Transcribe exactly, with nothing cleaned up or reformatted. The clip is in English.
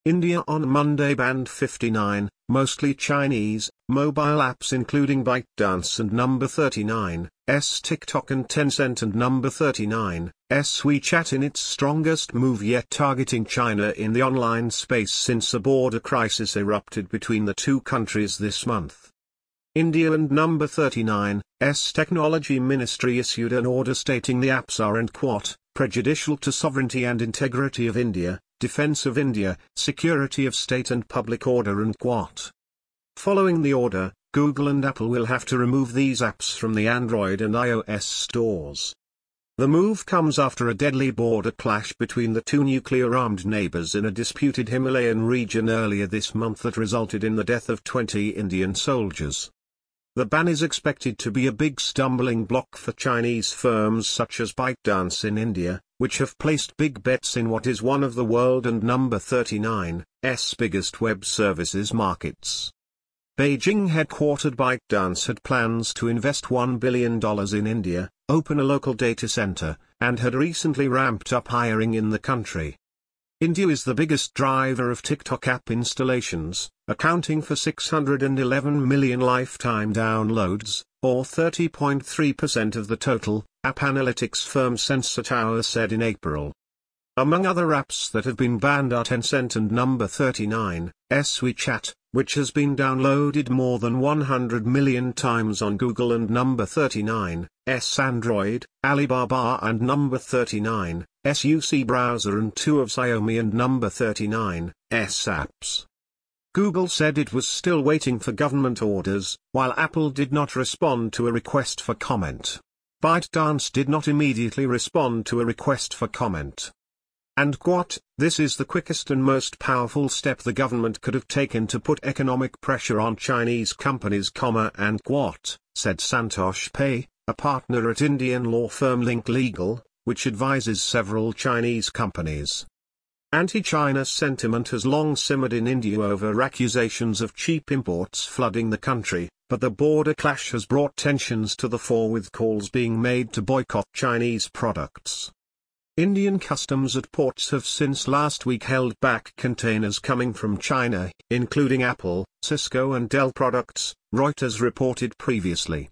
India on Monday banned fifty-nine, mostly Chinese, mobile apps including ByteDance and Number thirty-nine's TikTok and Tencent and Number thirty-nine's WeChat in its strongest move yet targeting China in the online space since a border crisis erupted between the two countries this month. India and Number thirty-nine's Technology Ministry issued an order stating the apps are and quote, prejudicial to sovereignty and integrity of India, defense of India, security of state and public order and quote. Following the order, Google and Apple will have to remove these apps from the Android and iOS stores. The move comes after a deadly border clash between the two nuclear-armed neighbors in a disputed Himalayan region earlier this month that resulted in the death of twenty Indian soldiers. The ban is expected to be a big stumbling block for Chinese firms such as ByteDance in India, which have placed big bets in what is one of the world and Number thirty-nine's biggest web services markets. Beijing-headquartered ByteDance had plans to invest one billion dollars in India, open a local data center, and had recently ramped up hiring in the country. India is the biggest driver of TikTok app installations, accounting for six hundred eleven million lifetime downloads, or thirty point three percent of the total, app analytics firm Sensor Tower said in April. Among other apps that have been banned are Tencent and Number thirty-nine's WeChat, which has been downloaded more than one hundred million times on Google and Number thirty-nine's Android, Alibaba and Number thirty-nine's U C browser and two of Xiaomi and Number thirty-nine's apps. Google said it was still waiting for government orders, while Apple did not respond to a request for comment. ByteDance did not immediately respond to a request for comment. And quote, this is the quickest and most powerful step the government could have taken to put economic pressure on Chinese companies, comma and quote, said Santosh Pai, a partner at Indian law firm Link Legal, which advises several Chinese companies. Anti-China sentiment has long simmered in India over accusations of cheap imports flooding the country, but the border clash has brought tensions to the fore with calls being made to boycott Chinese products. Indian customs at ports have since last week held back containers coming from China, including Apple, Cisco and Dell products, Reuters reported previously.